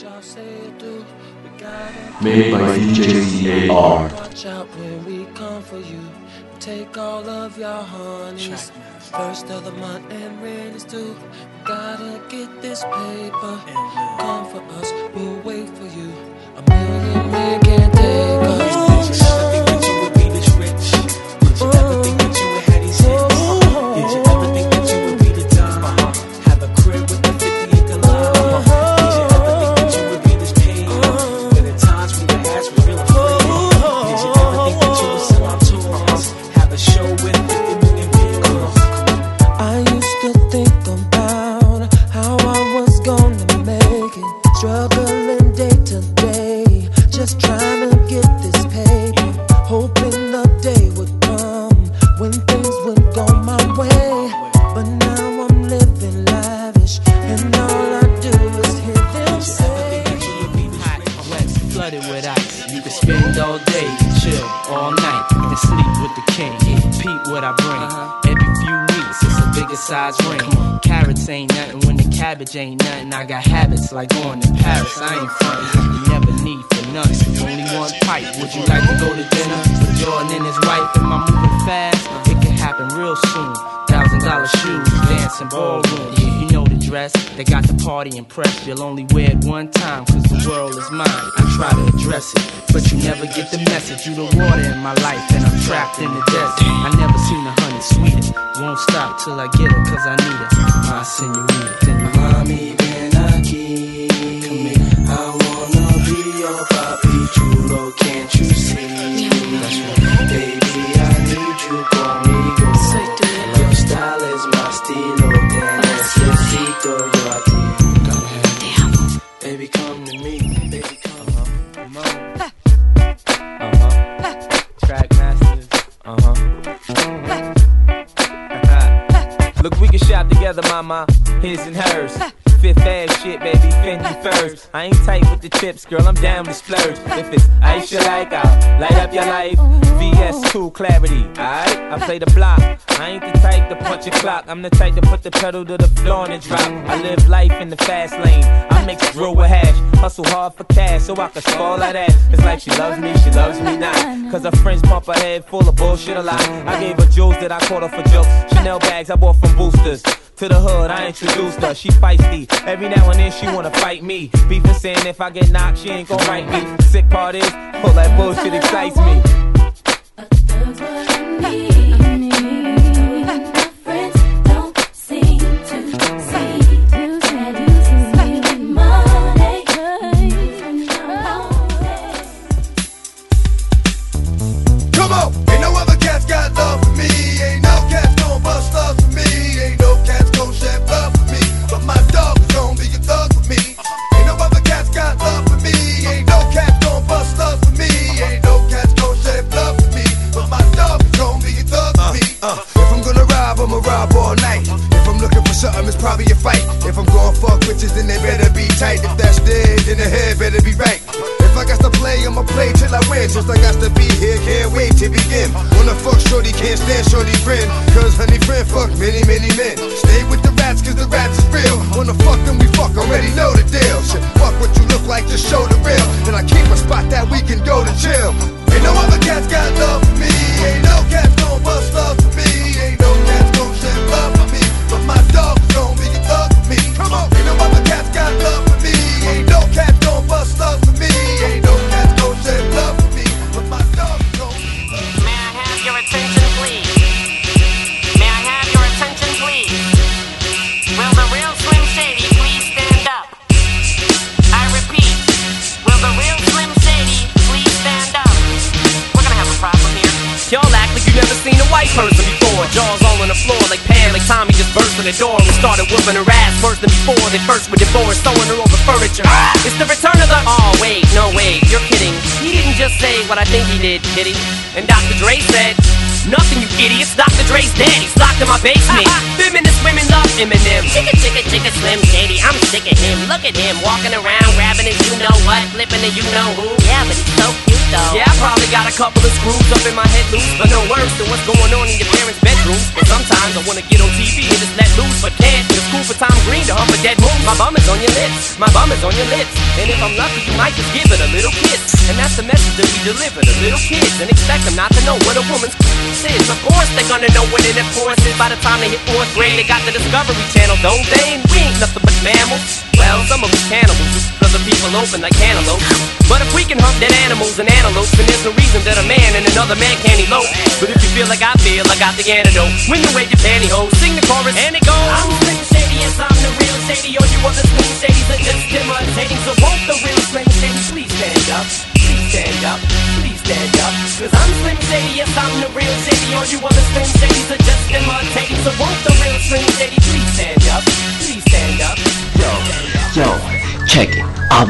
Made by DJ CAR. Watch out when we come for you. Take all of your honeys. First of the month and rent is due. We gotta get this paper. Come for us, we'll wait for you. A million men can't take us. Did you ever think that you would be this rich? Did you ever think that you would have these hits? Did you ever think that you would be the dime? Have a crib with a 50-acre lot? Did you ever think that you would be this paid? When in times when your ass was real afraid? Did you ever think that you would sell out tours? Have a show with 50 million vehicles? I used to think about how I was gonna make it, struggling day to day, just trying to get this paper, hoping the day would come when things would go my way. But now I'm living lavish, and all I do is hear them say, hot, wet, flooded with ice. You can spend all day, chill all night, and sleep with the king. Peep what I bring. Every few weeks, it's a bigger size ring. Carrots ain't nothing when the cabbage ain't nothing. I got habits like going to Paris. I ain't frontin'. You never need for nothing. Only one pipe. Would you like to go to dinner with Jordan and his wife? Am I moving fast? It can happen real soon. $1,000 shoes, dancing ballroom. Yeah, you know the dress. They got the party impressed. You'll only wear it one time, cause the world is mine. I try to address it, but you never get the message. You the water in my life, and I'm trapped in the desert. I never seen a honey sweeter. Won't stop till I get her, cause I need her. My senorita, then you Mami, ven aquí. I wanna be your papi chulo, can't you see? That's right. Baby, I need you conmigo. Your style is my estilo, te necesito yo a ti. Baby, come to me, baby, come on. Track masters. Look, we can shop together, mama. His and hers. Fifth ass shit, baby, Fendi furs. I ain't tight with the chips, girl, I'm down to splurge. If it's Aisha like I'll light up your life. VS2 clarity, alright? I play the block. I ain't the type to punch a clock. I'm the type to put the pedal to the floor and drop. I live life in the fast lane. I mix drill with hash. Hustle hard for cash so I can spoil that ass. It's like she loves me not. Cause her friends pump her head full of bullshit a lot. I gave her jewels that I caught her for jokes. Chanel bags I bought from Boosters. To the hood, I introduced her, she feisty. Every now and then she wanna fight me. Beefin' saying if I get knocked, she ain't gon' write me. Sick part is, all that bullshit excites me. That's what I need. My friends don't seem to see. That you see money. Come on, ain't no other cats got love for me. Ain't no cats gon' bust love for me. Ain't no cats gon' shed blood for me. But my dog is gon' be a thug for me. Ain't no other cats got love for me. Ain't no cats gon' bust love for me. Ain't no cats gon' shed blood for me. But my dog is gon' be a thug for me. If I'm gonna rob, I'ma rob all night. If I'm looking for something, it's probably a fight. If I'm gon' fuck bitches, then they better be tight. If that's dead, then the head better be right. If I got to play, I'ma play till I win. Since I got to be here, can't wait to begin. Wanna fuck shorty, can't stand shorty friend. Cause honey friend fuck many, many men. Stay with the rats, cause the rats is real. Wanna fuck them, we fuck, already know the deal. Shit, fuck what you look like, just show the real. Then I keep a spot that we can go to chill. Ain't no other cats got love for me. Ain't no cats gon' bust love for me. Ain't no cats gon' shed love for me. But my dog is gon' be a thug for me. Come on, ain't no other cats got love for me. Ain't no cats gon' bust love for me. Ain't no cats gon' shed love for me. But my dog is gon' May I have your attention, please? May I have your attention, please? Will the real Slim Shady please stand up? I repeat, will the real Slim Shady please stand up? We're gonna have a problem here. Y'all act like you never seen a white person before. Jaws all on the floor like Pam, like Tommy just burst in the door and started whooping her ass worse than before. They first were divorced, throwing her over furniture. It's the return of the... Oh, wait, no, wait, you're kidding. He didn't just say what I think he did he? And Dr. Dre said... Nothing, you idiots. Dr. Dre's dead. He's locked in my basement. Feminist women love Eminem. Chicka, chicka, chicka, Slim Shady. I'm sick of him. Look at him walking around, grabbing his you know what, flipping the you know who. Yeah, but he's so cute though. Yeah, I probably got a couple of screws up in my head loose, but no worse than what's going on in your parents' bedroom. And sometimes I wanna get on TV and just let loose, but can't. It's cool for Tom Green to hump a dead moon, my bum is on your lips. My bum is on your lips. And if I'm lucky, you might just give it a little kiss. And that's the message that we deliver to little kids, and expect them not to know what a woman's is. Of course they're gonna know what an force is. By the time they hit 4th grade, they got the Discovery Channel, don't they? And we ain't nothing but mammals. Well, some of us cannibals, other people open like cantaloupes. But if we can hunt dead animals and antelopes, then there's no reason that a man and another man can't elope. But if you feel like I feel, I got the antidote. When you wave your pantyhose, sing the chorus, and it goes. I'm Slim Shady, yes, I'm the real Shady. All you other Slim Shadys are just imitating. So won't the real Slim Shady please stand up? Please stand up, please stand up. Cause I'm Slim Shady, yes, I'm the real Shady. All you other Slim Shadys are just imitating. So won't the real Slim Shady please stand up? Please stand up. Yo, check it.